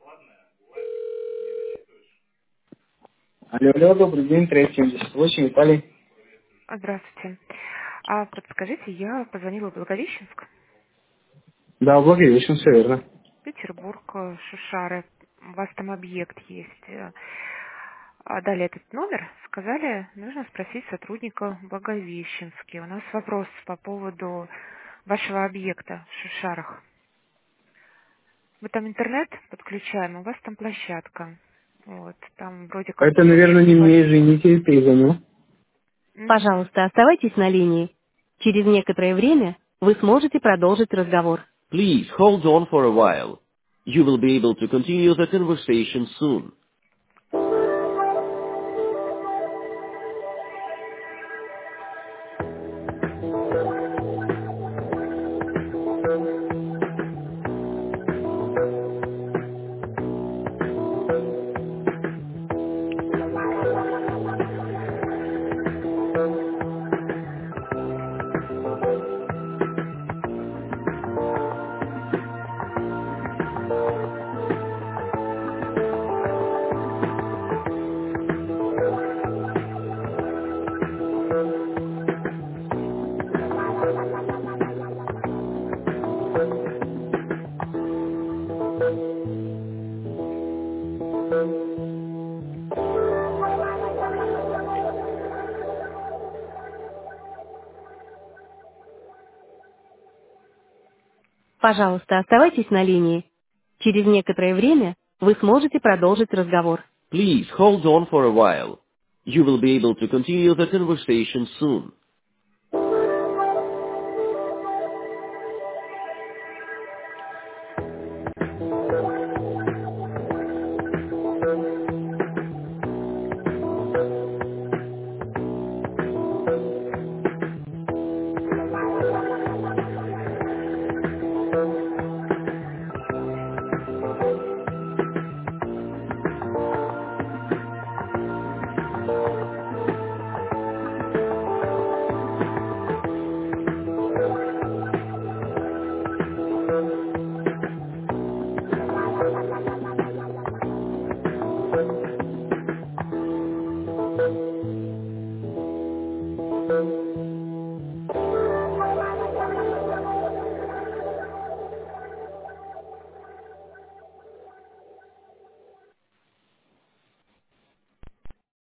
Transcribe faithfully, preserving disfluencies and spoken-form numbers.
Алло, алло, добрый день, тридцать семьдесят восемь, Виталий. А, Здравствуйте. А подскажите, я позвонила в Благовещенск, Да, Благовещен, все верно. Петербург, э, Шушары. У вас там объект есть. э, А дали этот номер, сказали, нужно спросить сотрудника в Благовещенске. У нас вопрос по поводу вашего объекта в Шушарах. Мы там интернет подключаем, у вас там площадка. Вот, там вроде как Это, бы наверное, не мне, небольшой. извините, перезвоню. Мгм. Пожалуйста, оставайтесь на линии. Через некоторое время вы сможете продолжить разговор. Please hold on for a while. You will be able to continue the conversation soon. Пожалуйста, оставайтесь на линии. Через некоторое время вы сможете продолжить разговор. Please hold on for a while. You will be able to continue the conversation soon.